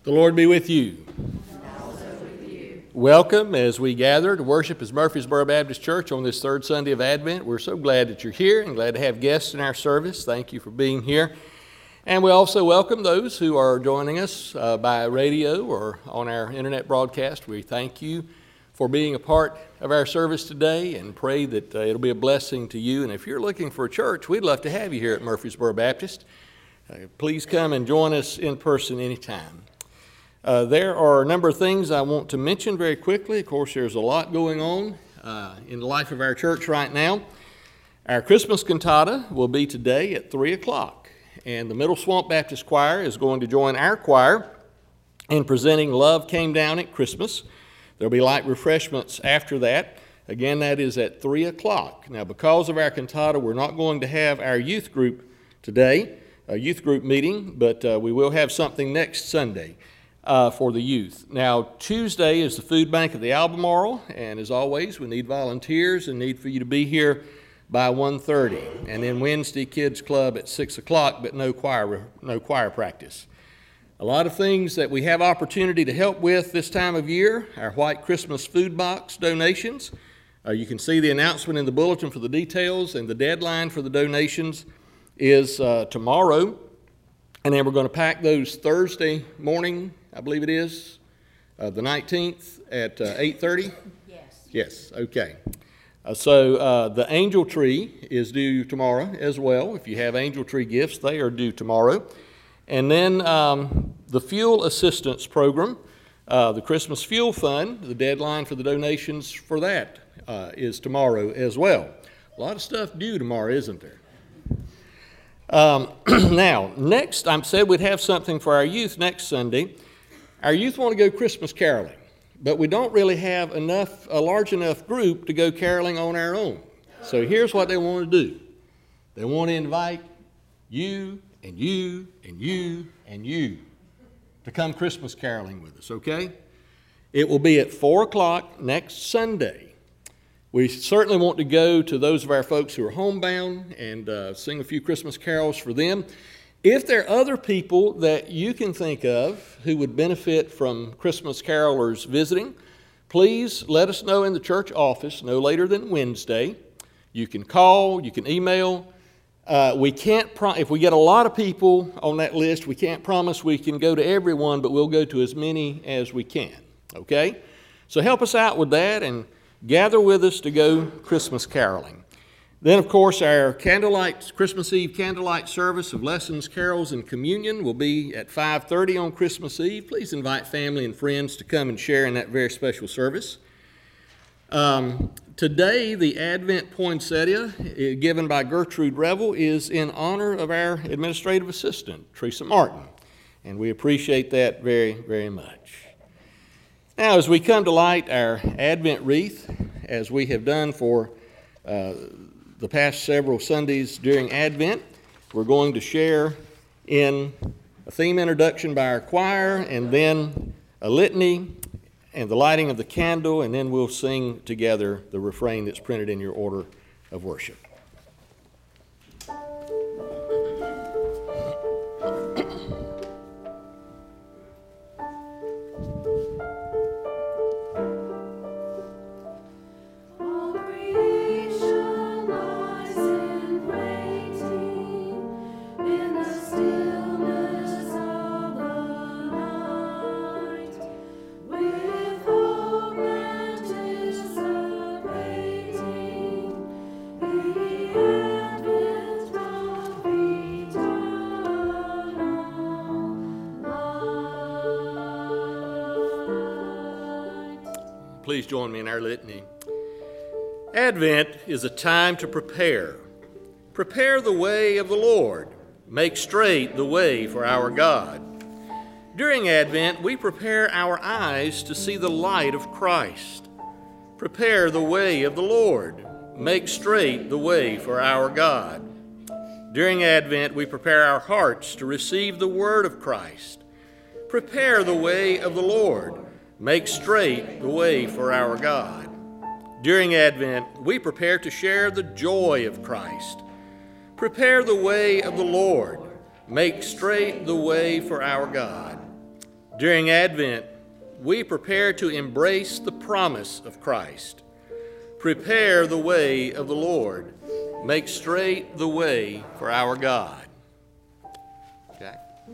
The Lord be with you. Welcome as we gather to worship as Murfreesboro Baptist Church on this third Sunday of Advent. We're so glad that you're here and glad to have guests in our service. Thank you for being here. And we also welcome those who are joining us by radio or on our internet broadcast. We thank you for being a part of our service today and pray that it'll be a blessing to you. And if you're looking for a church, we'd love to have you here at Murfreesboro Baptist. Please come and join us in person anytime. There are a number of things I want to mention very quickly. Of course, there's a lot going on in the life of our church right now. Our Christmas cantata will be today at 3 o'clock, and the Middle Swamp Baptist Choir is going to join our choir in presenting Love Came Down at Christmas. There'll be light refreshments after that. Again, that is at 3 o'clock. Now, because of our cantata, we're not going to have our youth group today, a youth group meeting, but we will have something next Sunday. For the youth. Now, Tuesday is the food bank at the Albemarle, and as always, we need volunteers and need for you to be here by 1:30. And then Wednesday, Kids Club at 6 o'clock, but no choir practice. A lot of things that we have opportunity to help with this time of year. Our White Christmas food box donations. You can see the announcement in the bulletin for the details, and the deadline for the donations is tomorrow. And then we're going to pack those Thursday morning, I believe it is, the 19th at 8:30? Yes. Yes, okay. So the angel tree is due tomorrow as well. If you have angel tree gifts, they are due tomorrow. And then the fuel assistance program, the Christmas Fuel Fund, the deadline for the donations for that is tomorrow as well. A lot of stuff due tomorrow, isn't there? Now, next, I said we'd have something for our youth next Sunday. Our youth want to go Christmas caroling, but we don't really have a large enough group to go caroling on our own. So here's what they want to do. They want to invite you and you and you and you to come Christmas caroling with us, okay? It will be at 4 o'clock next Sunday. We certainly want to go to those of our folks who are homebound and sing a few Christmas carols for them. If there are other people that you can think of who would benefit from Christmas carolers visiting, please let us know in the church office no later than Wednesday. You can call, you can email. If we get a lot of people on that list, we can't promise we can go to everyone, but we'll go to as many as we can, okay? So help us out with that and gather with us to go Christmas caroling. Then, of course, our Christmas Eve candlelight service of lessons, carols, and communion will be at 5:30 on Christmas Eve. Please invite family and friends to come and share in that very special service. Today, the Advent poinsettia given by Gertrude Revel is in honor of our administrative assistant, Teresa Martin, and we appreciate that very, very much. Now, as we come to light our Advent wreath, as we have done for the past several Sundays during Advent, we're going to share in a theme introduction by our choir, and then a litany, and the lighting of the candle, and then we'll sing together the refrain that's printed in your order of worship. Please join me in our litany. Advent is a time to prepare. Prepare the way of the Lord. Make straight the way for our God. During Advent, we prepare our eyes to see the light of Christ. Prepare the way of the Lord. Make straight the way for our God. During Advent, we prepare our hearts to receive the word of Christ. Prepare the way of the Lord. Make straight the way for our God. During Advent, we prepare to share the joy of Christ. Prepare the way of the Lord. Make straight the way for our God. During Advent, we prepare to embrace the promise of Christ. Prepare the way of the Lord. Make straight the way for our God. Okay.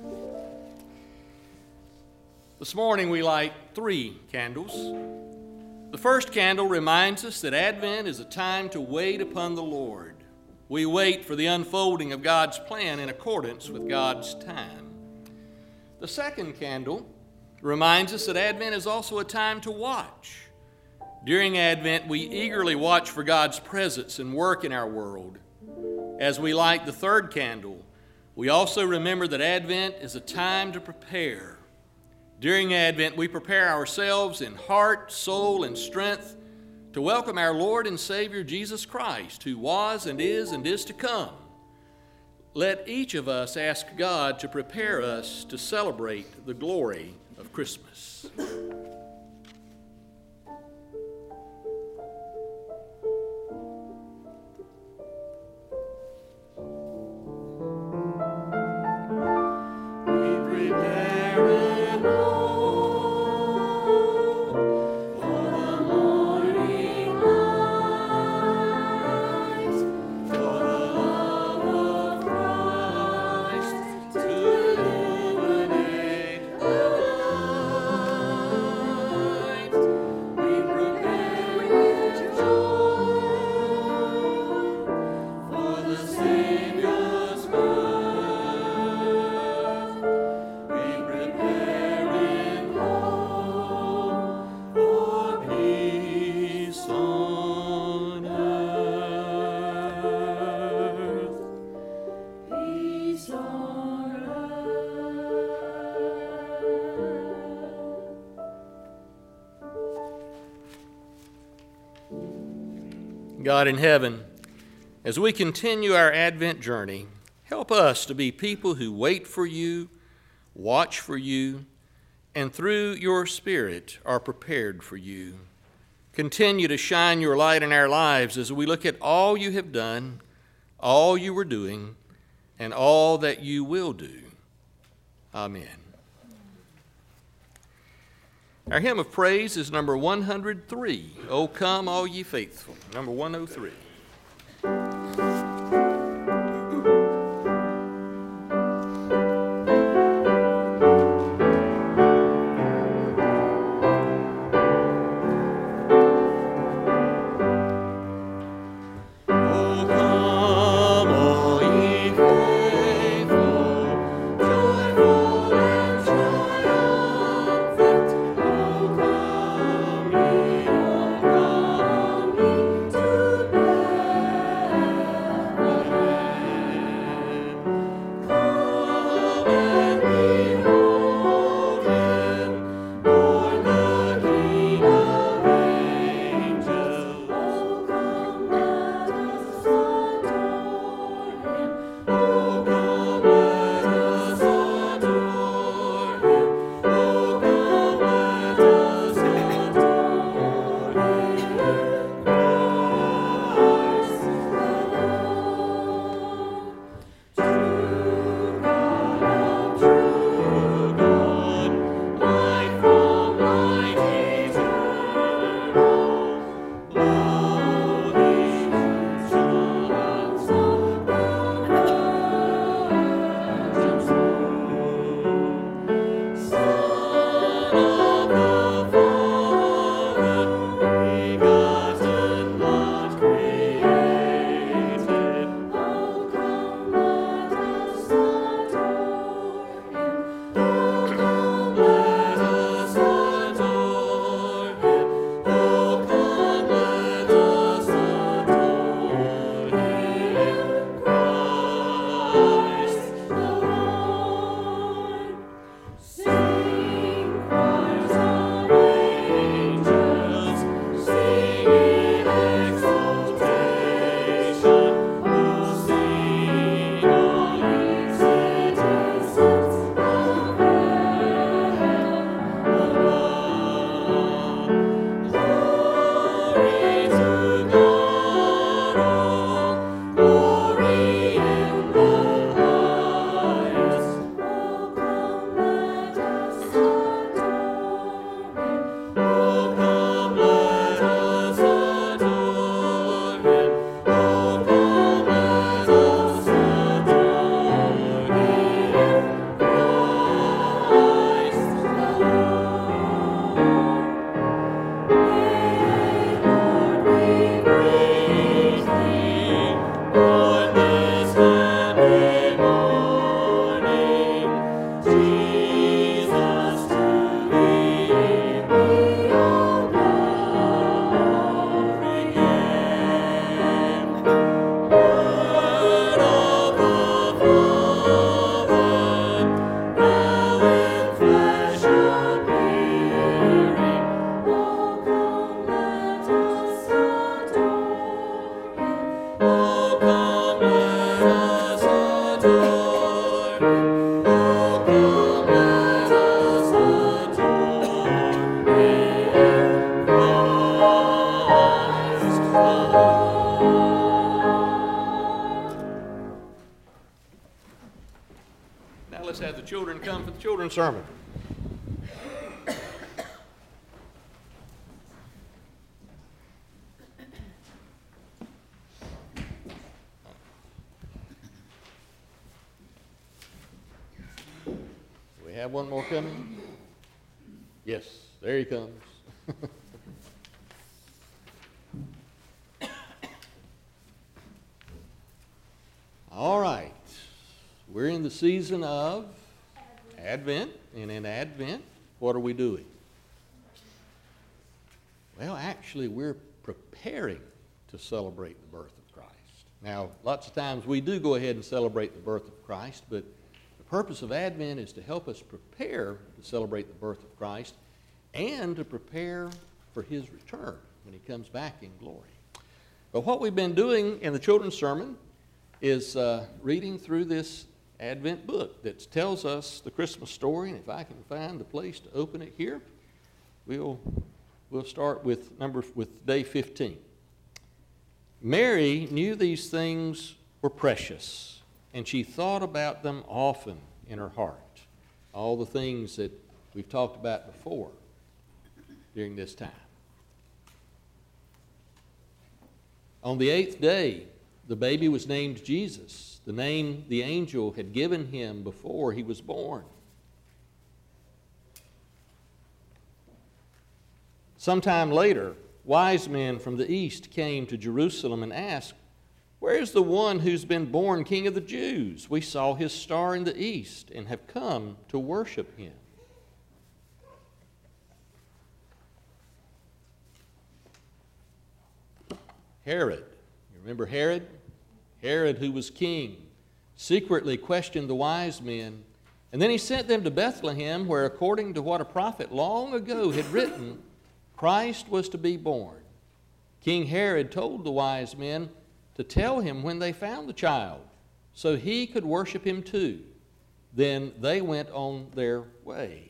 This morning we light 3 candles. The first candle reminds us that Advent is a time to wait upon the Lord. We wait for the unfolding of God's plan in accordance with God's time. The second candle reminds us that Advent is also a time to watch. During Advent, we eagerly watch for God's presence and work in our world. As we light the third candle, we also remember that Advent is a time to prepare. During Advent, we prepare ourselves in heart, soul, and strength to welcome our Lord and Savior Jesus Christ, who was and is to come. Let each of us ask God to prepare us to celebrate the glory of Christmas. God in heaven, as we continue our Advent journey, help us to be people who wait for you, watch for you, and through your Spirit are prepared for you. Continue to shine your light in our lives as we look at all you have done, all you were doing, and all that you will do. Amen. Our hymn of praise is number 103, O Come All Ye Faithful, number 103. come for the children's sermon. We have one more coming? Yes, there he comes. All right. We're in the season of Advent, and in Advent, what are we doing? Well, actually, we're preparing to celebrate the birth of Christ. Now, lots of times we do go ahead and celebrate the birth of Christ, but the purpose of Advent is to help us prepare to celebrate the birth of Christ and to prepare for His return when He comes back in glory. But what we've been doing in the children's sermon is reading through this Advent book that tells us the Christmas story, and if I can find the place to open it here, we'll start with day 15. Mary knew these things were precious, and she thought about them often in her heart. All the things that we've talked about before during this time. On the 8th day, the baby was named Jesus, the name the angel had given him before he was born. Sometime later, wise men from the east came to Jerusalem and asked, "Where is the one who's been born King of the Jews? We saw his star in the east and have come to worship him." Herod, you remember Herod? Herod, who was king, secretly questioned the wise men, and then he sent them to Bethlehem, where, according to what a prophet long ago had written, Christ was to be born. King Herod told the wise men to tell him when they found the child, so he could worship him too. Then they went on their way.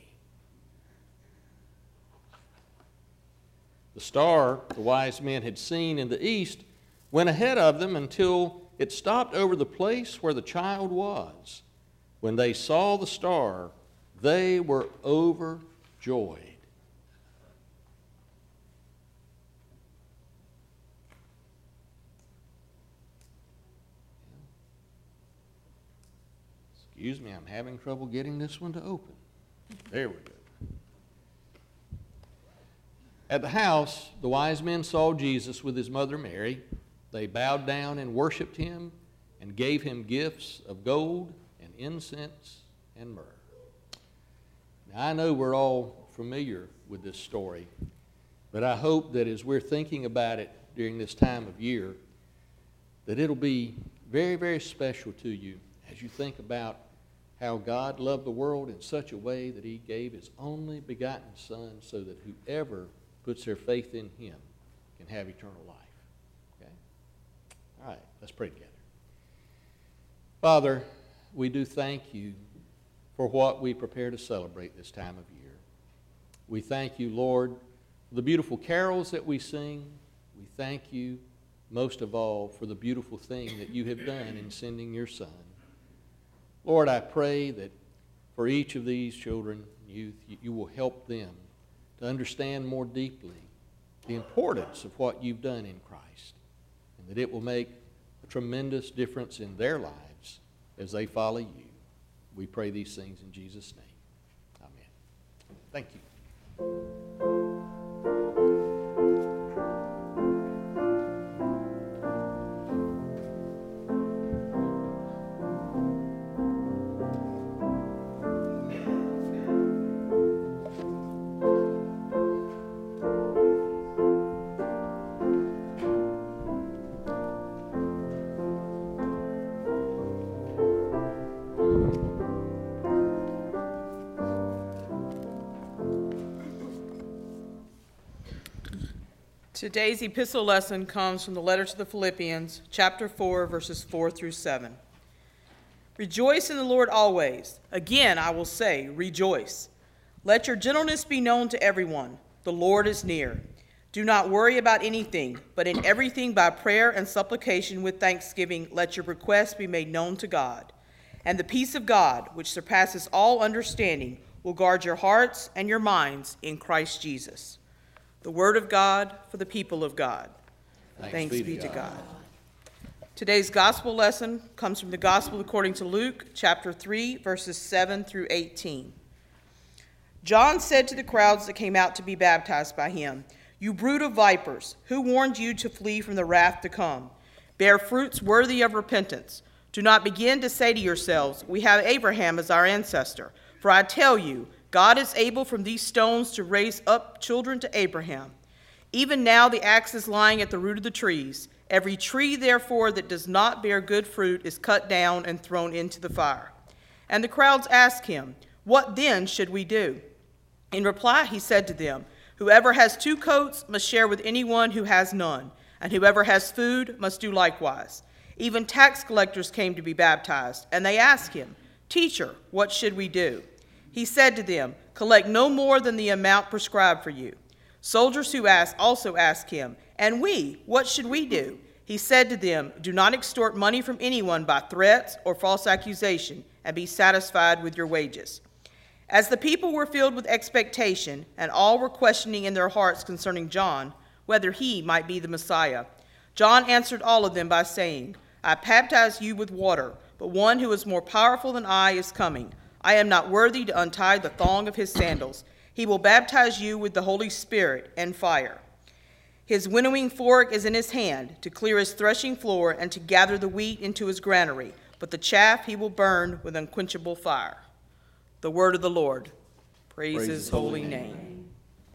The star the wise men had seen in the east went ahead of them until it stopped over the place where the child was. When they saw the star, they were overjoyed. Excuse me, I'm having trouble getting this one to open. There we go. At the house, the wise men saw Jesus with his mother Mary. They bowed down and worshiped him and gave him gifts of gold and incense and myrrh. Now, I know we're all familiar with this story, but I hope that as we're thinking about it during this time of year, that it'll be very, very special to you as you think about how God loved the world in such a way that he gave his only begotten Son so that whoever puts their faith in him can have eternal life. Okay? All right, let's pray together. Father, we do thank you for what we prepare to celebrate this time of year. We thank you, Lord, for the beautiful carols that we sing. We thank you, most of all, for the beautiful thing that you have done in sending your Son. Lord, I pray that for each of these children, youth, you will help them to understand more deeply the importance of what you've done in Christ, and that it will make a tremendous difference in their lives as they follow you. We pray these things in Jesus' name. Amen. Thank you. Today's epistle lesson comes from the letter to the Philippians, chapter 4, verses 4 through 7. Rejoice in the Lord always. Again, I will say, rejoice. Let your gentleness be known to everyone. The Lord is near. Do not worry about anything, but in everything by prayer and supplication with thanksgiving, let your requests be made known to God. And the peace of God, which surpasses all understanding, will guard your hearts and your minds in Christ Jesus. The word of God for the people of God. Thanks be to God. Today's gospel lesson comes from the Gospel according to Luke, chapter 3, verses 7 through 18. John said to the crowds that came out to be baptized by him, "You brood of vipers, who warned you to flee from the wrath to come? Bear fruits worthy of repentance. Do not begin to say to yourselves, 'We have Abraham as our ancestor.' For I tell you, God is able from these stones to raise up children to Abraham. Even now the axe is lying at the root of the trees. Every tree, therefore, that does not bear good fruit is cut down and thrown into the fire." And the crowds asked him, "What then should we do?" In reply, he said to them, "Whoever has 2 coats must share with anyone who has none, and whoever has food must do likewise." Even tax collectors came to be baptized, and they asked him, "Teacher, what should we do?" He said to them, "Collect no more than the amount prescribed for you." Soldiers who also asked him, "And we, what should we do?" He said to them, "Do not extort money from anyone by threats or false accusation, and be satisfied with your wages." As the people were filled with expectation, and all were questioning in their hearts concerning John, whether he might be the Messiah, John answered all of them by saying, "I baptize you with water, but one who is more powerful than I is coming. I am not worthy to untie the thong of his sandals. He will baptize you with the Holy Spirit and fire. His winnowing fork is in his hand to clear his threshing floor and to gather the wheat into his granary, but the chaff he will burn with unquenchable fire." The word of the Lord. Praise his holy name.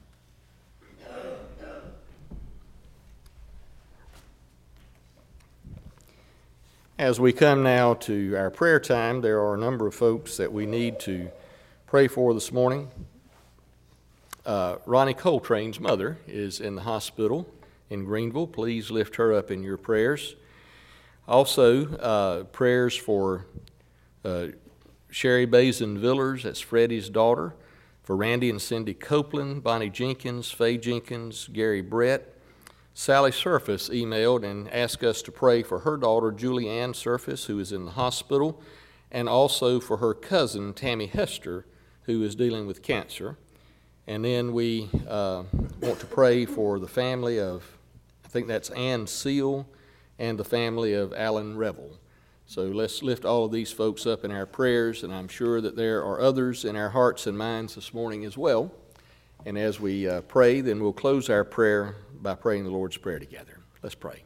As we come now to our prayer time, there are a number of folks that we need to pray for this morning. Ronnie Coltrane's mother is in the hospital in Greenville. Please lift her up in your prayers. Also, prayers for Sherry Bazin Villers, that's Freddie's daughter, for Randy and Cindy Copeland, Bonnie Jenkins, Faye Jenkins, Gary Brett. Sally Surface emailed and asked us to pray for her daughter, Julie Ann Surface, who is in the hospital, and also for her cousin, Tammy Hester, who is dealing with cancer. And then we want to pray for the family of, I think that's Ann Seal, and the family of Alan Revel. So let's lift all of these folks up in our prayers, and I'm sure that there are others in our hearts and minds this morning as well. And as we pray, then we'll close our prayer by praying the Lord's Prayer together. Let's pray.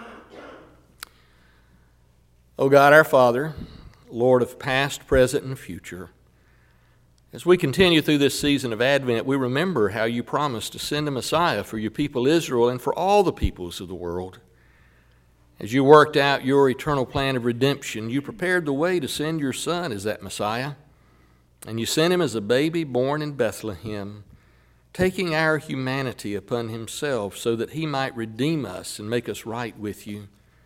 O God, our Father, Lord of past, present, and future, as we continue through this season of Advent, we remember how you promised to send a Messiah for your people Israel and for all the peoples of the world. As you worked out your eternal plan of redemption, you prepared the way to send your Son as that Messiah. And you sent him as a baby born in Bethlehem, taking our humanity upon himself so that he might redeem us and make us right with you.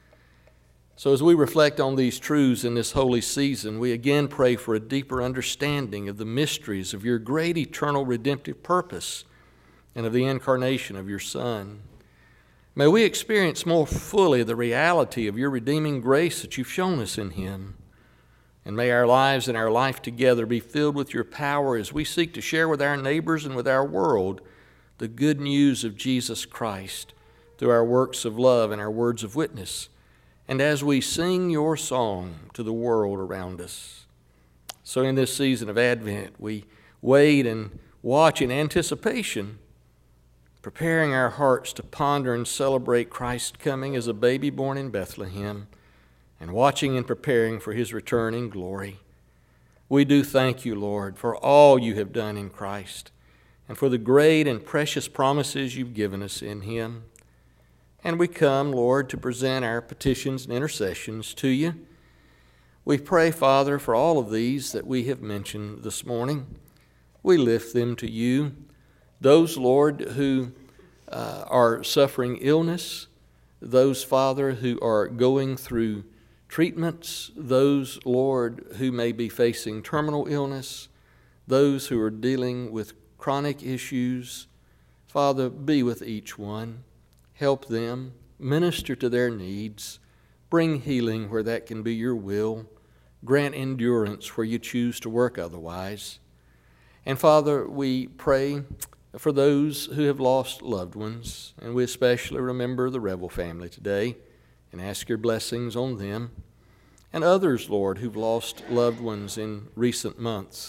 So as we reflect on these truths in this holy season, we again pray for a deeper understanding of the mysteries of your great eternal redemptive purpose and of the incarnation of your Son. May we experience more fully the reality of your redeeming grace that you've shown us in him. And may our lives and our life together be filled with your power as we seek to share with our neighbors and with our world the good news of Jesus Christ through our works of love and our words of witness, and as we sing your song to the world around us. So in this season of Advent, we wait and watch in anticipation, preparing our hearts to ponder and celebrate Christ's coming as a baby born in Bethlehem, and watching and preparing for his return in glory. We do thank you, Lord, for all you have done in Christ, and for the great and precious promises you've given us in him. And we come, Lord, to present our petitions and intercessions to you. We pray, Father, for all of these that we have mentioned this morning. We lift them to you. Those, Lord, who are suffering illness, those, Father, who are going through treatments, those, Lord, who may be facing terminal illness, those who are dealing with chronic issues, Father, be with each one. Help them, minister to their needs, bring healing where that can be your will, Grant endurance where you choose to work otherwise. And Father, we pray for those who have lost loved ones, and we especially remember the Revel family today and ask your blessings on them. And others, Lord, who've lost loved ones in recent months.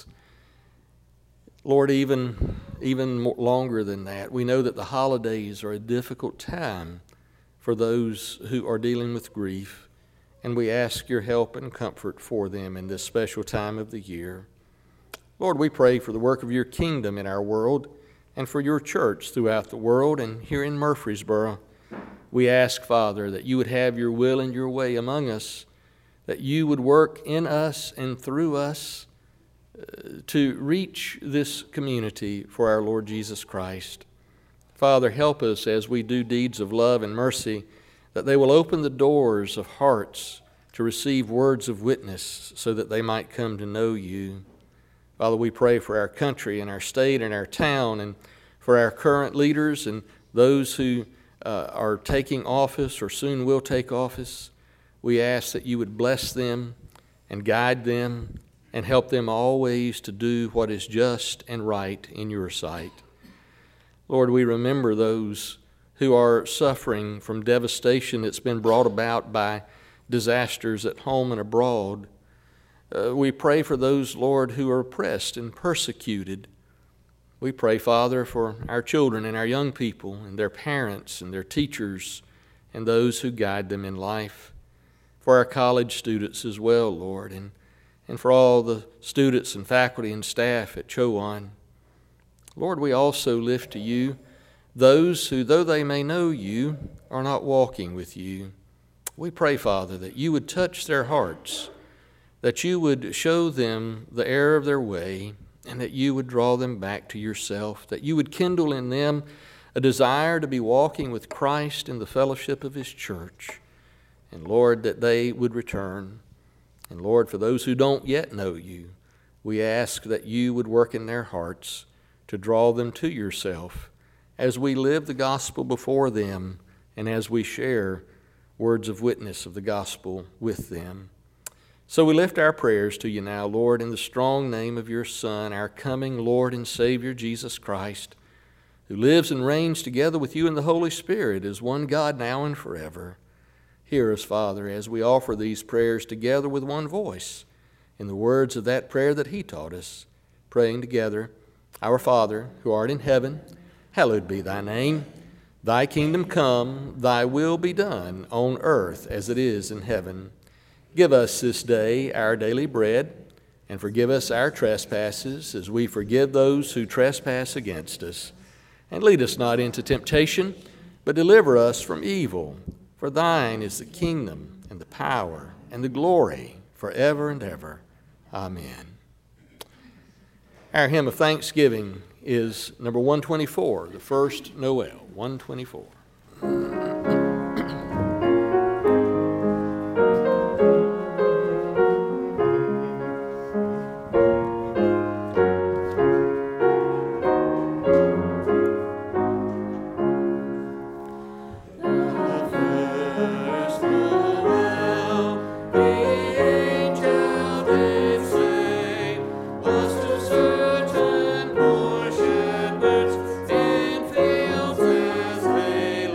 Lord, even longer than that, we know that the holidays are a difficult time for those who are dealing with grief, and we ask your help and comfort for them in this special time of the year. Lord, we pray for the work of your kingdom in our world and for your church throughout the world and here in Murfreesboro. We ask, Father, that you would have your will and your way among us, that you would work in us and through us to reach this community for our Lord Jesus Christ. Father, help us as we do deeds of love and mercy, that they will open the doors of hearts to receive words of witness so that they might come to know you. Father, we pray for our country and our state and our town and for our current leaders and those who are taking office or soon will take office. We ask that you would bless them and guide them and help them always to do what is just and right in your sight. Lord, we remember those who are suffering from devastation that's been brought about by disasters at home and abroad. We pray for those, Lord, who are oppressed and persecuted. We pray, Father, for our children and our young people and their parents and their teachers and those who guide them in life. For our college students as well, Lord, and for all the students and faculty and staff at Chowan. Lord, we also lift to you those who, though they may know you, are not walking with you. We pray, Father, that you would touch their hearts, that you would show them the error of their way, and that you would draw them back to yourself, that you would kindle in them a desire to be walking with Christ in the fellowship of his church. And Lord, that they would return. And Lord, for those who don't yet know you, we ask that you would work in their hearts to draw them to yourself as we live the gospel before them and as we share words of witness of the gospel with them. So we lift our prayers to you now, Lord, in the strong name of your Son, our coming Lord and Savior, Jesus Christ, who lives and reigns together with you in the Holy Spirit as one God now and forever. Hear us, Father, as we offer these prayers together with one voice in the words of that prayer that he taught us, praying together, Our Father, who art in heaven, hallowed be thy name. Thy kingdom come, thy will be done on earth as it is in heaven. Give us this day our daily bread, and forgive us our trespasses as we forgive those who trespass against us. And lead us not into temptation, but deliver us from evil. For thine is the kingdom and the power and the glory forever and ever. Amen. Our hymn of thanksgiving is number 124, the first Noel, 124. Certain poor shepherds in fields as they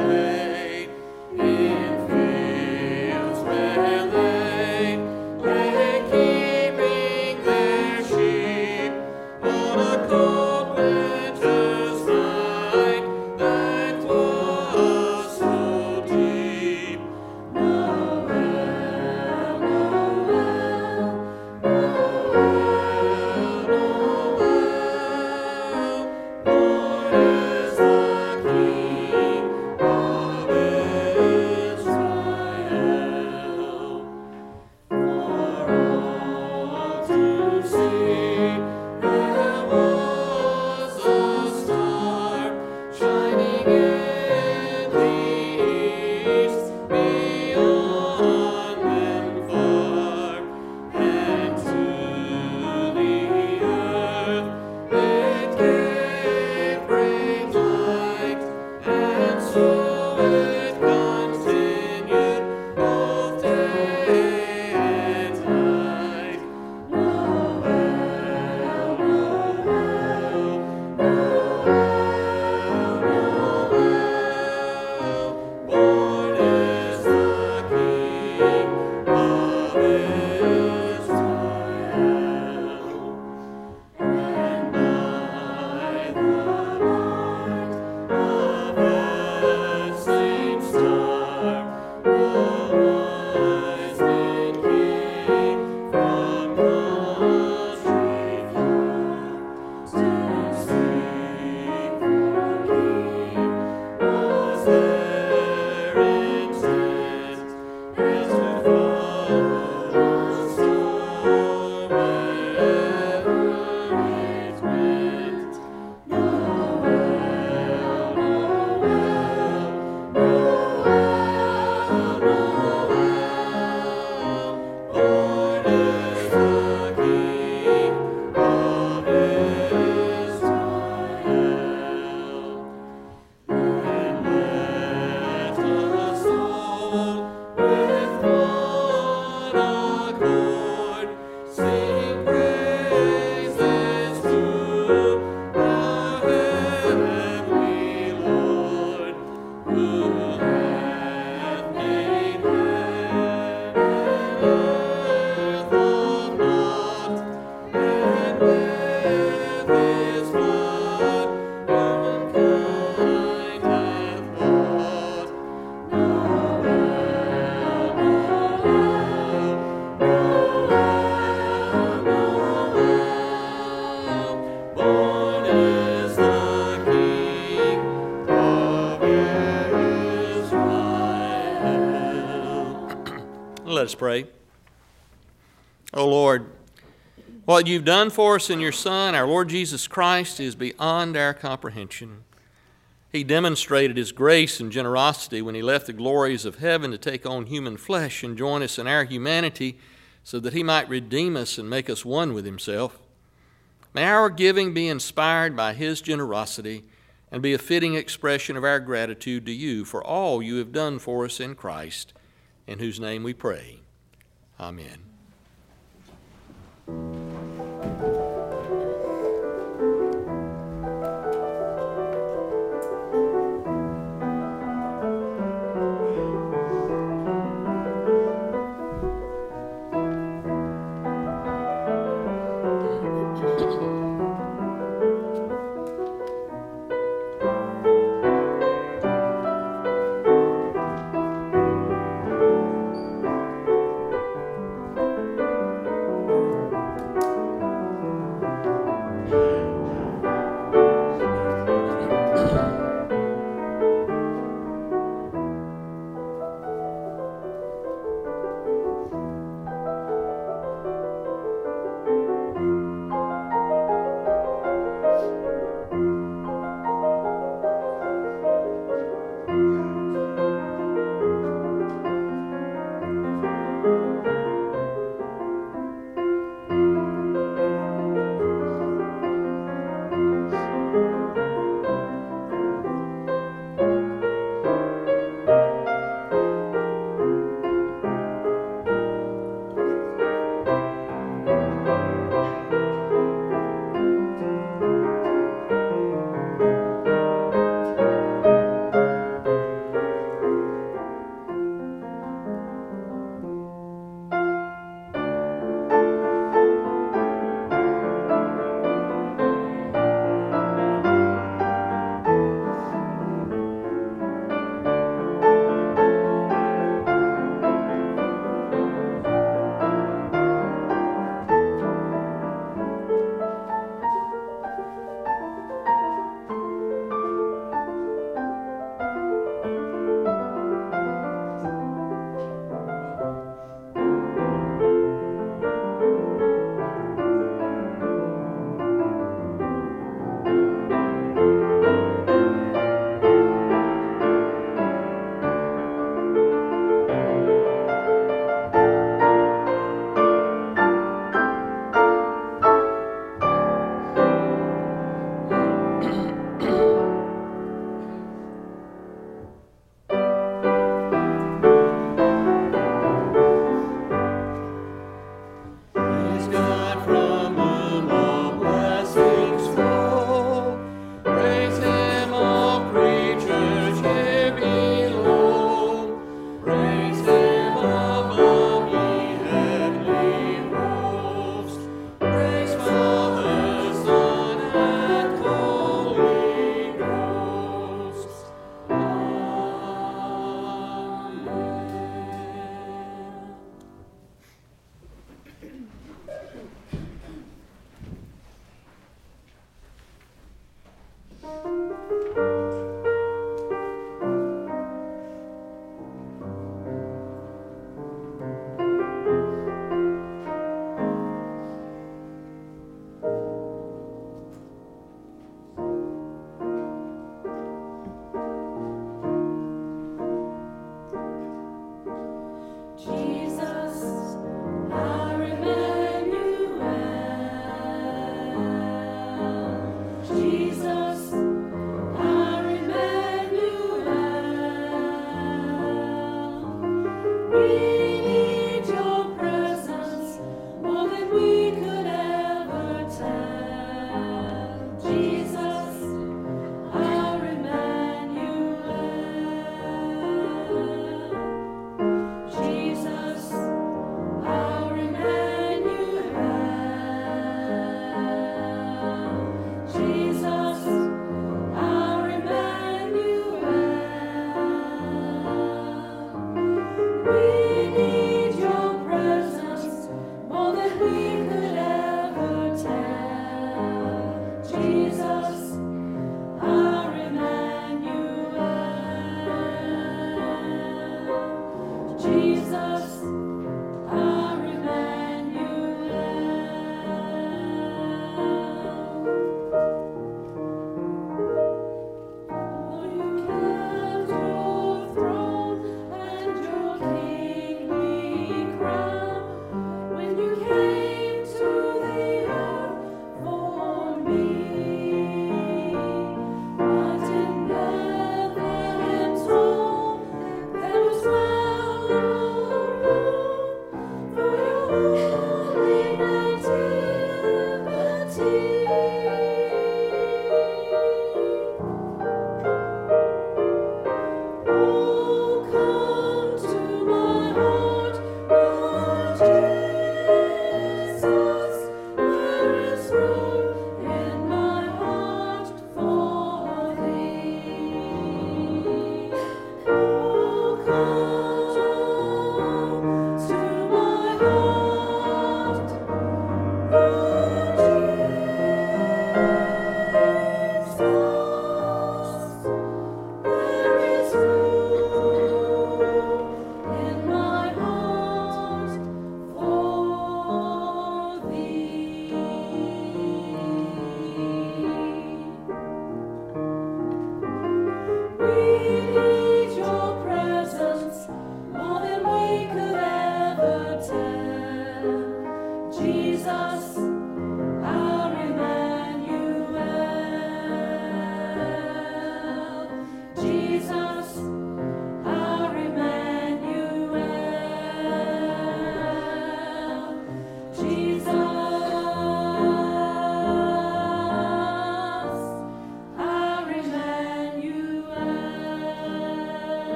Let us pray. O Lord, what you've done for us in your Son, our Lord Jesus Christ, is beyond our comprehension. He demonstrated his grace and generosity when he left the glories of heaven to take on human flesh and join us in our humanity so that he might redeem us and make us one with himself. May our giving be inspired by his generosity and be a fitting expression of our gratitude to you for all you have done for us in Christ, in whose name we pray. Amen.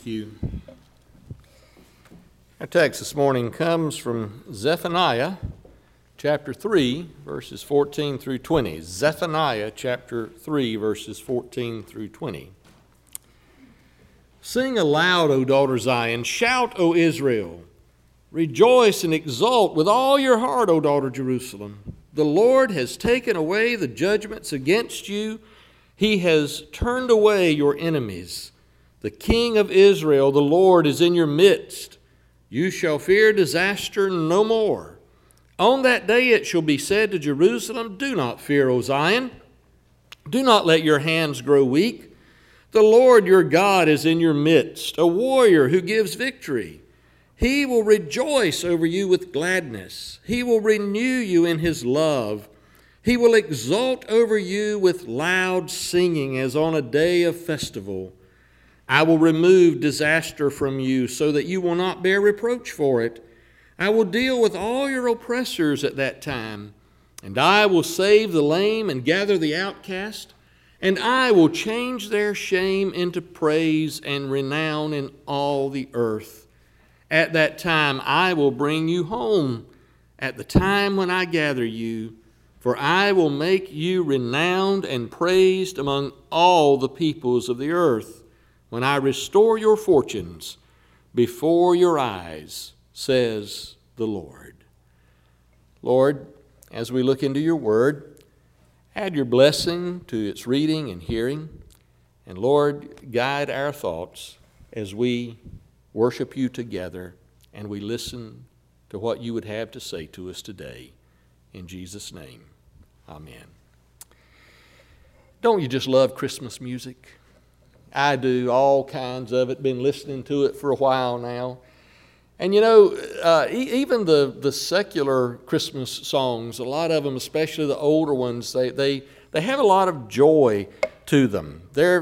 Thank you. Our text this morning comes from Zephaniah chapter 3, verses 14 through 20. Zephaniah chapter 3, verses 14 through 20. Sing aloud, O daughter Zion. Shout, O Israel. Rejoice and exult with all your heart, O daughter Jerusalem. The Lord has taken away the judgments against you. He has turned away your enemies. The King of Israel, the Lord, is in your midst. You shall fear disaster no more. On that day it shall be said to Jerusalem, do not fear, O Zion. Do not let your hands grow weak. The Lord your God is in your midst, a warrior who gives victory. He will rejoice over you with gladness. He will renew you in his love. He will exult over you with loud singing as on a day of festival. I will remove disaster from you so that you will not bear reproach for it. I will deal with all your oppressors at that time, and I will save the lame and gather the outcast, and I will change their shame into praise and renown in all the earth. At that time I will bring you home, at the time when I gather you, for I will make you renowned and praised among all the peoples of the earth, when I restore your fortunes before your eyes, says the Lord. Lord, as we look into your word, add your blessing to its reading and hearing. And Lord, guide our thoughts as we worship you together and we listen to what you would have to say to us today. In Jesus' name, amen. Don't you just love Christmas music? I do, all kinds of it. Been listening to it for a while now. And you know, even the secular Christmas songs, a lot of them, especially the older ones, they have a lot of joy to them.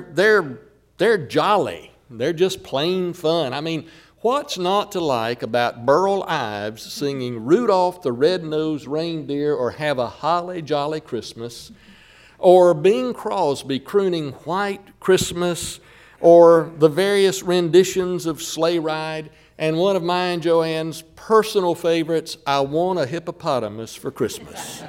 They're jolly. They're just plain fun. I mean, what's not to like about Burl Ives singing Rudolph the Red-Nosed Reindeer or Have a Holly Jolly Christmas, or Bing Crosby crooning White Christmas, or the various renditions of Sleigh Ride, and one of mine, Joanne's personal favorites, I Want a Hippopotamus for Christmas.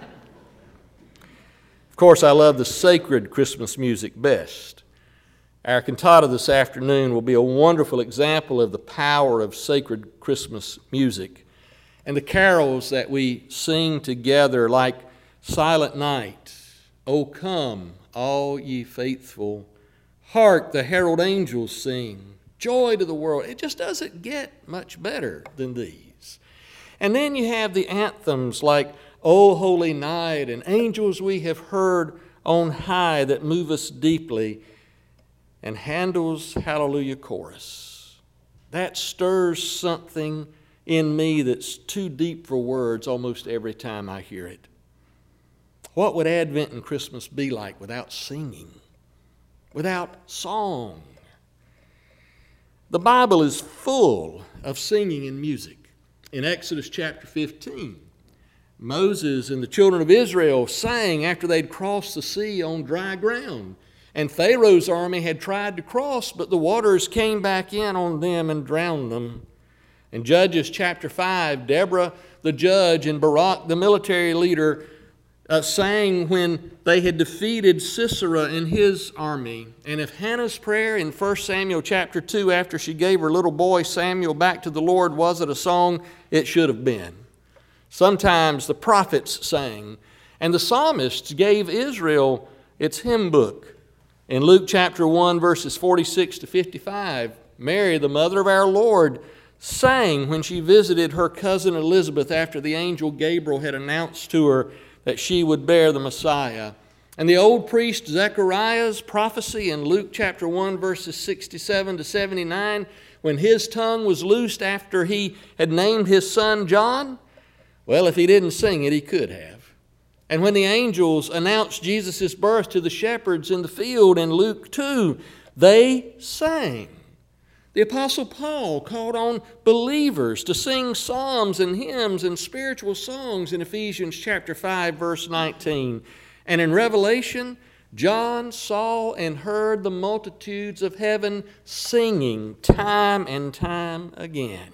Of course, I love the sacred Christmas music best. Our cantata this afternoon will be a wonderful example of the power of sacred Christmas music. And the carols that we sing together, like Silent Night, O come, all ye faithful, hark the herald angels sing, joy to the world. It just doesn't get much better than these. And then you have the anthems like O Holy Night and Angels We Have Heard on High that move us deeply, and Handel's Hallelujah Chorus. That stirs something in me that's too deep for words almost every time I hear it. What would Advent and Christmas be like without singing, without song? The Bible is full of singing and music. In Exodus chapter 15, Moses and the children of Israel sang after they'd crossed the sea on dry ground. And Pharaoh's army had tried to cross, but the waters came back in on them and drowned them. In Judges chapter 5, Deborah the judge and Barak the military leader sang when they had defeated Sisera and his army. And if Hannah's prayer in 1 Samuel chapter 2, after she gave her little boy Samuel back to the Lord, wasn't a song, it should have been. Sometimes the prophets sang, and the psalmists gave Israel its hymn book. In Luke chapter 1, verses 46 to 55, Mary, the mother of our Lord, sang when she visited her cousin Elizabeth after the angel Gabriel had announced to her that she would bear the Messiah. And the old priest Zechariah's prophecy in Luke chapter 1, verses 67 to 79, when his tongue was loosed after he had named his son John, well, if he didn't sing it, he could have. And when the angels announced Jesus' birth to the shepherds in the field in Luke 2, they sang. The Apostle Paul called on believers to sing psalms and hymns and spiritual songs in Ephesians chapter 5, verse 19. And in Revelation, John saw and heard the multitudes of heaven singing time and time again.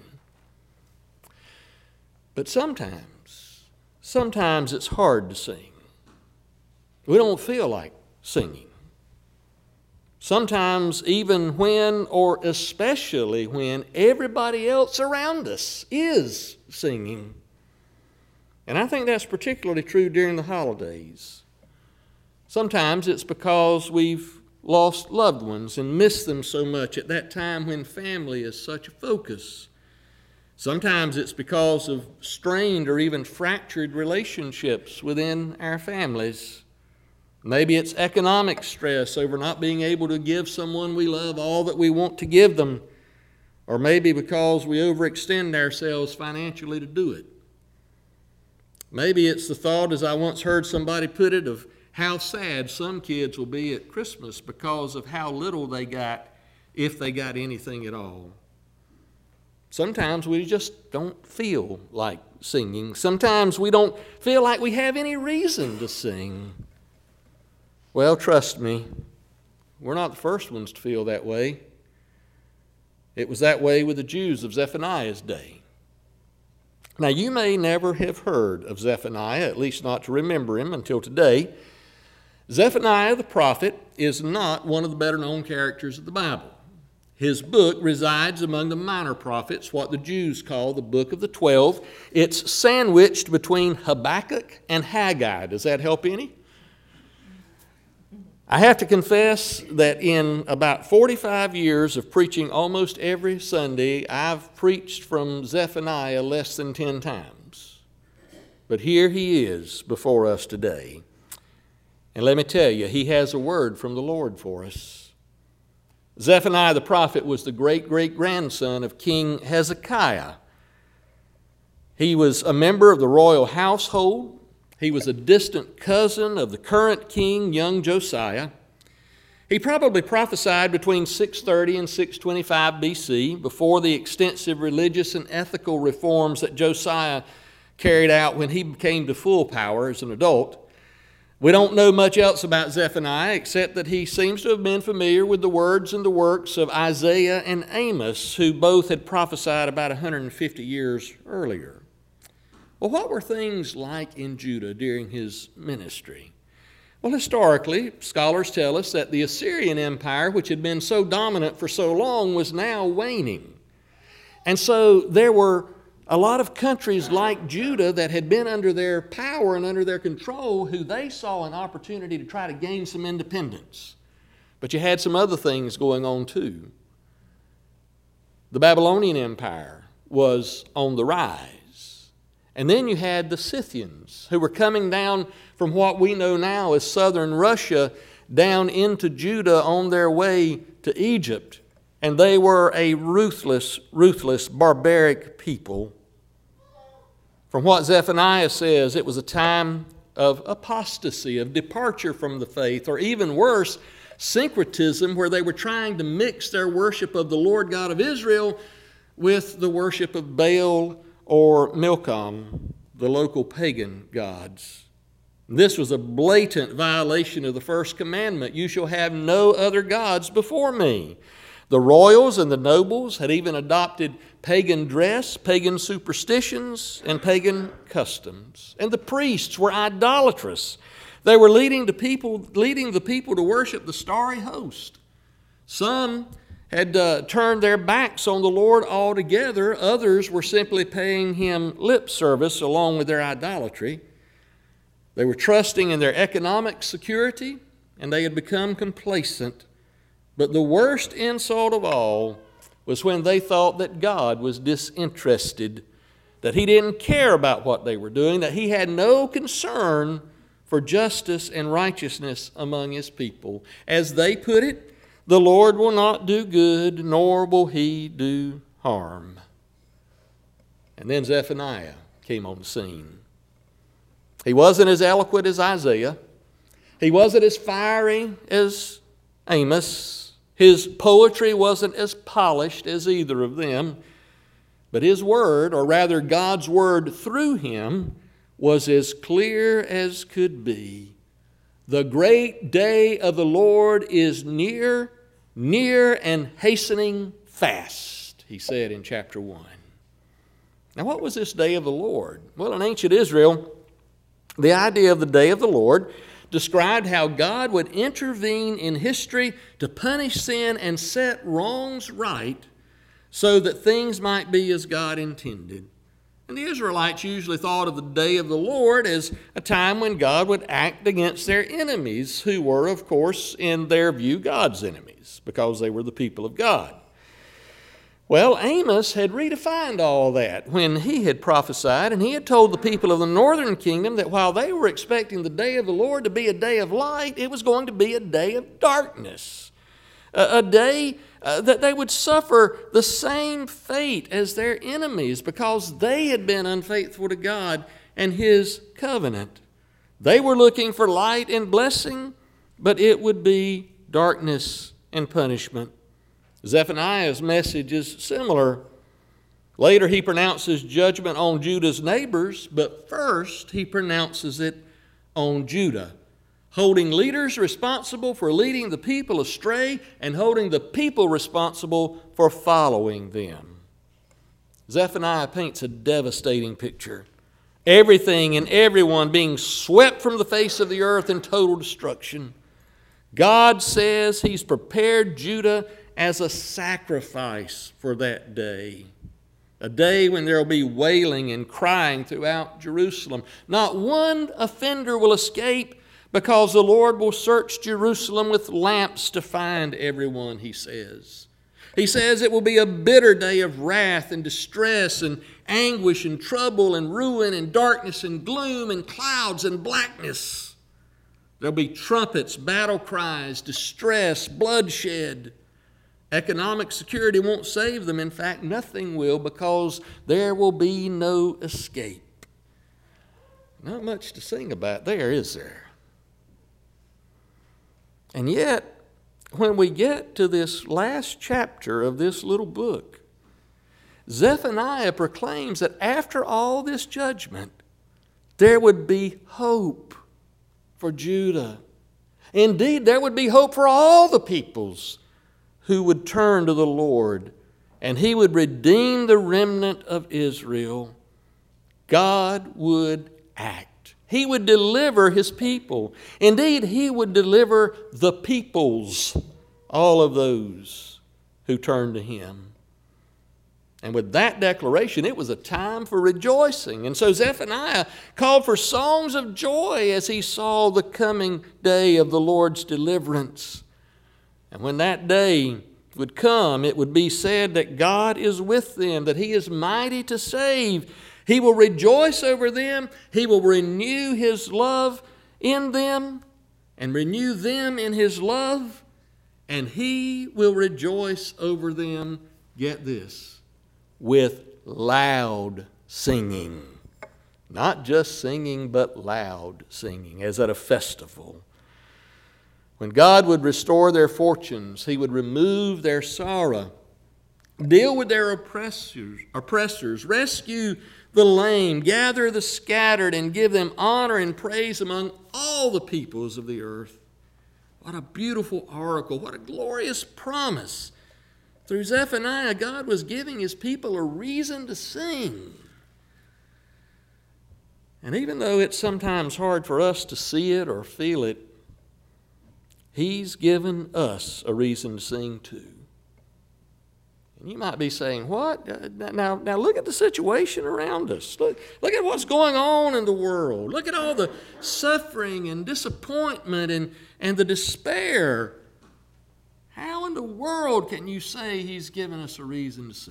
But sometimes it's hard to sing. We don't feel like singing. Sometimes even when, or especially when, everybody else around us is singing. And I think that's particularly true during the holidays. Sometimes it's because we've lost loved ones and missed them so much at that time when family is such a focus. Sometimes it's because of strained or even fractured relationships within our families. Maybe it's economic stress over not being able to give someone we love all that we want to give them. Or maybe because we overextend ourselves financially to do it. Maybe it's the thought, as I once heard somebody put it, of how sad some kids will be at Christmas because of how little they got, if they got anything at all. Sometimes we just don't feel like singing. Sometimes we don't feel like we have any reason to sing. Well, trust me, we're not the first ones to feel that way. It was that way with the Jews of Zephaniah's day. Now, you may never have heard of Zephaniah, at least not to remember him until today. Zephaniah the prophet is not one of the better-known characters of the Bible. His book resides among the minor prophets, what the Jews call the Book of the 12. It's sandwiched between Habakkuk and Haggai. Does that help any? I have to confess that in about 45 years of preaching almost every Sunday, I've preached from Zephaniah less than 10 times. But here he is before us today. And let me tell you, he has a word from the Lord for us. Zephaniah the prophet was the great-great-grandson of King Hezekiah. He was a member of the royal household. He was a distant cousin of the current king, young Josiah. He probably prophesied between 630 and 625 BC, before the extensive religious and ethical reforms that Josiah carried out when he came to full power as an adult. We don't know much else about Zephaniah except that he seems to have been familiar with the words and the works of Isaiah and Amos, who both had prophesied about 150 years earlier. Well, what were things like in Judah during his ministry? Well, historically, scholars tell us that the Assyrian Empire, which had been so dominant for so long, was now waning. And so there were a lot of countries like Judah that had been under their power and under their control, who they saw an opportunity to try to gain some independence. But you had some other things going on too. The Babylonian Empire was on the rise. And then you had the Scythians, who were coming down from what we know now as southern Russia down into Judah on their way to Egypt. And they were a ruthless, barbaric people. From what Zephaniah says, it was a time of apostasy, of departure from the faith, or even worse, syncretism, where they were trying to mix their worship of the Lord God of Israel with the worship of Baal or Milcom, the local pagan gods. This was a blatant violation of the first commandment: you shall have no other gods before me. The royals and the nobles had even adopted pagan dress, pagan superstitions, and pagan customs. And the priests were idolatrous. They were leading the people to worship the starry host. Some had turned their backs on the Lord altogether. Others were simply paying him lip service along with their idolatry. They were trusting in their economic security, and they had become complacent. But the worst insult of all was when they thought that God was disinterested, that he didn't care about what they were doing, that he had no concern for justice and righteousness among his people. As they put it, the Lord will not do good, nor will he do harm. And then Zephaniah came on the scene. He wasn't as eloquent as Isaiah. He wasn't as fiery as Amos. His poetry wasn't as polished as either of them. But his word, or rather God's word through him, was as clear as could be. The great day of the Lord is near, near and hastening fast, he said in chapter 1. Now, what was this day of the Lord? Well, in ancient Israel, the idea of the day of the Lord described how God would intervene in history to punish sin and set wrongs right so that things might be as God intended. And the Israelites usually thought of the day of the Lord as a time when God would act against their enemies, who were, of course, in their view, God's enemies, because they were the people of God. Well, Amos had redefined all that when he had prophesied, and he had told the people of the northern kingdom that while they were expecting the day of the Lord to be a day of light, it was going to be a day of darkness, a day that they would suffer the same fate as their enemies because they had been unfaithful to God and His covenant. They were looking for light and blessing, but it would be darkness and punishment. Zephaniah's message is similar. Later he pronounces judgment on Judah's neighbors, but first he pronounces it on Judah, holding leaders responsible for leading the people astray and holding the people responsible for following them. Zephaniah paints a devastating picture. Everything and everyone being swept from the face of the earth in total destruction. God says He's prepared Judah as a sacrifice for that day. A day when there will be wailing and crying throughout Jerusalem. Not one offender will escape because the Lord will search Jerusalem with lamps to find everyone, He says. He says it will be a bitter day of wrath and distress and anguish and trouble and ruin and darkness and gloom and clouds and blackness. There'll be trumpets, battle cries, distress, bloodshed. Economic security won't save them. In fact, nothing will, because there will be no escape. Not much to sing about there, is there? And yet, when we get to this last chapter of this little book, Zephaniah proclaims that after all this judgment, there would be hope for Judah. Indeed, there would be hope for all the peoples who would turn to the Lord, and He would redeem the remnant of Israel. God would act. He would deliver His people. Indeed, He would deliver the peoples, all of those who turn to Him. And with that declaration, it was a time for rejoicing. And so Zephaniah called for songs of joy as he saw the coming day of the Lord's deliverance. And when that day would come, it would be said that God is with them, that He is mighty to save. He will rejoice over them. He will renew His love in them and renew them in His love. And He will rejoice over them, get this, with loud singing. Not just singing, but loud singing, as at a festival. When God would restore their fortunes, He would remove their sorrow, deal with their oppressors, rescue the lame, gather the scattered, and give them honor and praise among all the peoples of the earth. What a beautiful oracle, what a glorious promise. Through Zephaniah, God was giving His people a reason to sing. And even though it's sometimes hard for us to see it or feel it, He's given us a reason to sing too. And you might be saying, what? Now look at the situation around us. Look at what's going on in the world. Look at all the suffering and disappointment and the despair. How in the world can you say He's given us a reason to sing?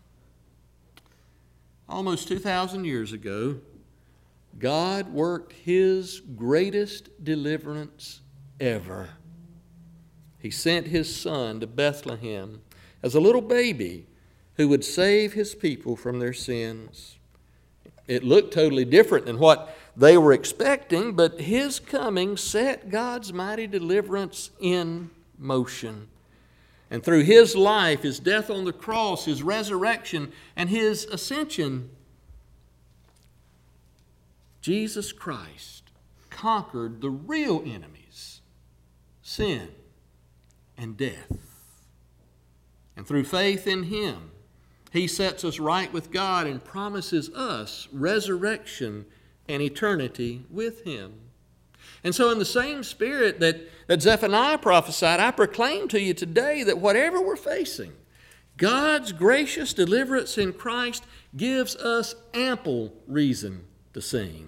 Almost 2,000 years ago, God worked His greatest deliverance ever. He sent His Son to Bethlehem as a little baby who would save His people from their sins. It looked totally different than what they were expecting, but His coming set God's mighty deliverance in motion. And through His life, His death on the cross, His resurrection, and His ascension, Jesus Christ conquered the real enemies, sin and death. And through faith in Him, He sets us right with God and promises us resurrection and eternity with Him. And so in the same spirit that Zephaniah prophesied, I proclaim to you today that whatever we're facing, God's gracious deliverance in Christ gives us ample reason to sing.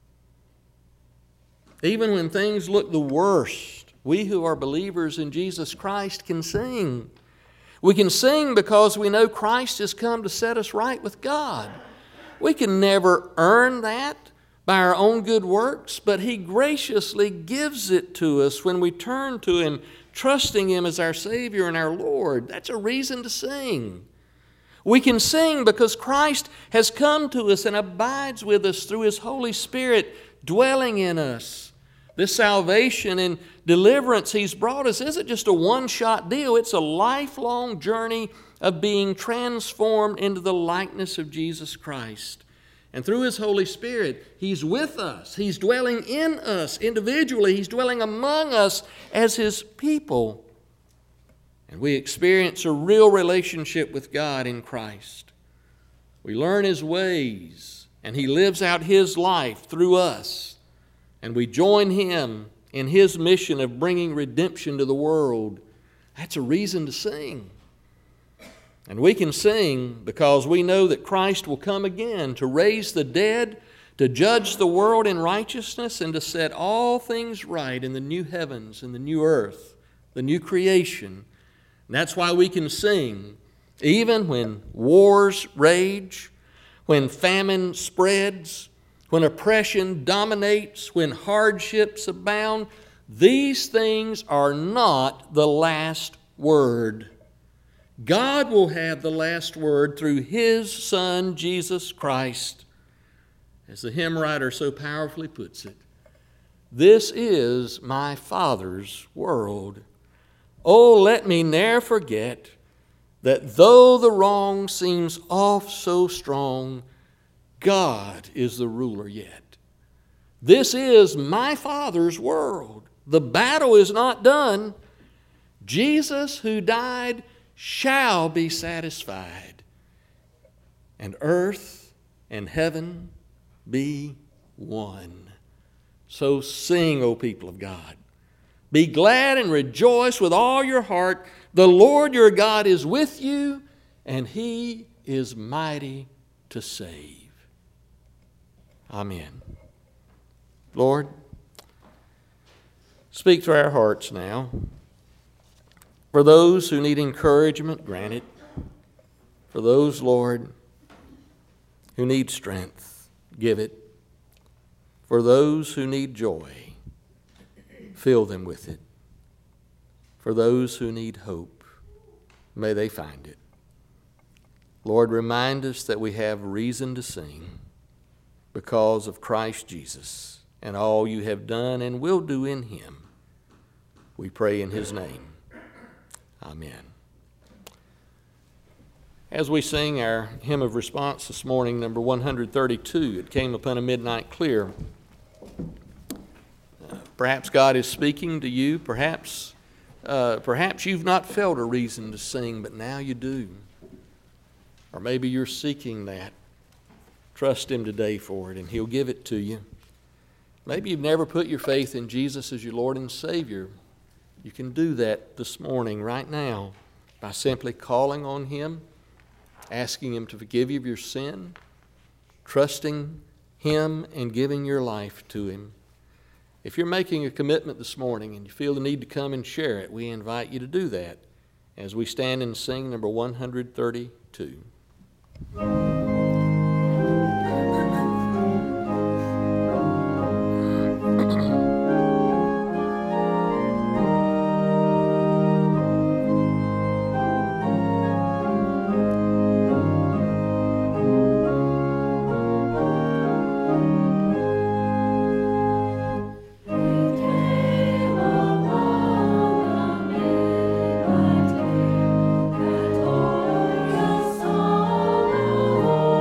Even when things look the worst, we who are believers in Jesus Christ can sing. We can sing because we know Christ has come to set us right with God. We can never earn that by our own good works, but He graciously gives it to us when we turn to Him, trusting Him as our Savior and our Lord. That's a reason to sing. We can sing because Christ has come to us and abides with us through His Holy Spirit dwelling in us. This salvation and deliverance He's brought us isn't just a one-shot deal. It's a lifelong journey of being transformed into the likeness of Jesus Christ. And through His Holy Spirit, He's with us. He's dwelling in us individually. He's dwelling among us as His people. And we experience a real relationship with God in Christ. We learn His ways, and He lives out His life through us. And we join Him in His mission of bringing redemption to the world. That's a reason to sing. And we can sing because we know that Christ will come again to raise the dead, to judge the world in righteousness, and to set all things right in the new heavens and the new earth, the new creation. And that's why we can sing even when wars rage, when famine spreads, when oppression dominates, when hardships abound. These things are not the last word. God will have the last word through His Son, Jesus Christ. As the hymn writer so powerfully puts it, this is my Father's world. Oh, let me ne'er forget that though the wrong seems oft so strong, God is the ruler yet. This is my Father's world. The battle is not done. Jesus who died shall be satisfied, and earth and heaven be one. So sing, O people of God. Be glad and rejoice with all your heart. The Lord your God is with you, and He is mighty to save. Amen. Lord, speak to our hearts now. For those who need encouragement, grant it. For those, Lord, who need strength, give it. For those who need joy, fill them with it. For those who need hope, may they find it. Lord, remind us that we have reason to sing because of Christ Jesus and all you have done and will do in Him. We pray in His name. Amen. As we sing our hymn of response this morning, number 132, It Came Upon a Midnight Clear. Perhaps God is speaking to you. Perhaps you've not felt a reason to sing, but now you do. Or maybe you're seeking that. Trust Him today for it, and He'll give it to you. Maybe you've never put your faith in Jesus as your Lord and Savior. You can do that this morning, right now, by simply calling on Him, asking Him to forgive you of your sin, trusting Him and giving your life to Him. If you're making a commitment this morning and you feel the need to come and share it, we invite you to do that as we stand and sing number 132. Oh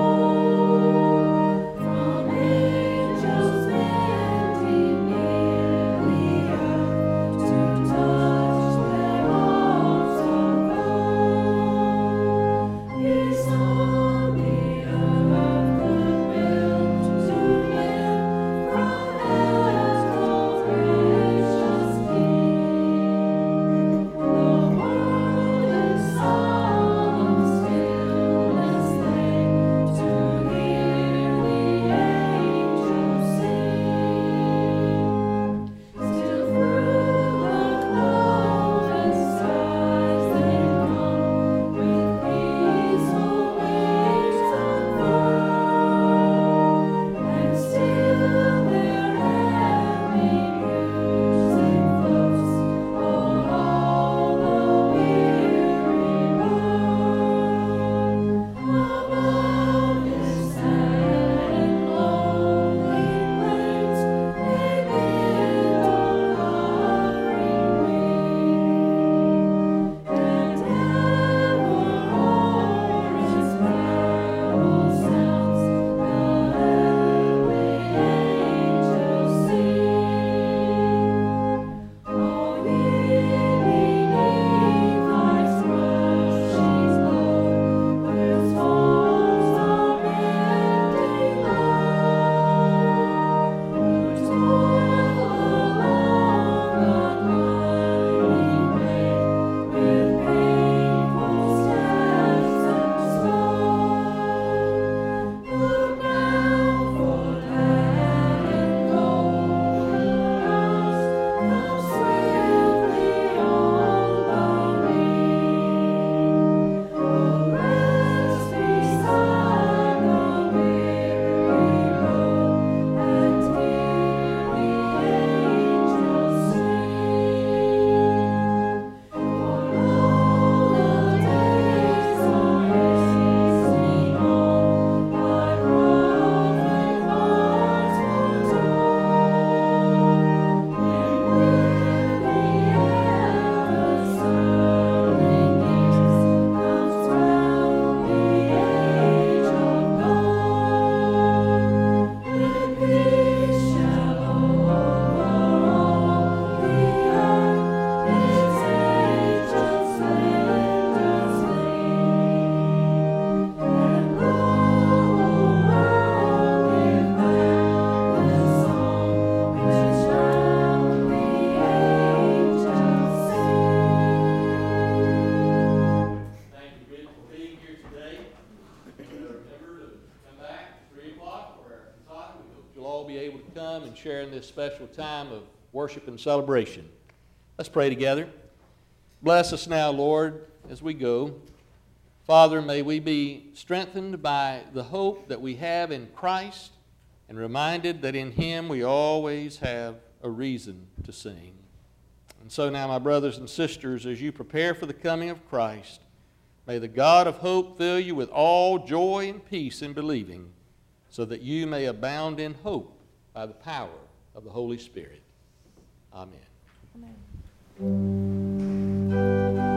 special time of worship and celebration. Let's pray together. Bless us now, Lord, as we go. Father, may we be strengthened by the hope that we have in Christ and reminded that in Him we always have a reason to sing. And so now, my brothers and sisters, as you prepare for the coming of Christ, may the God of hope fill you with all joy and peace in believing, so that you may abound in hope by the power of the Holy Spirit. Amen. Amen.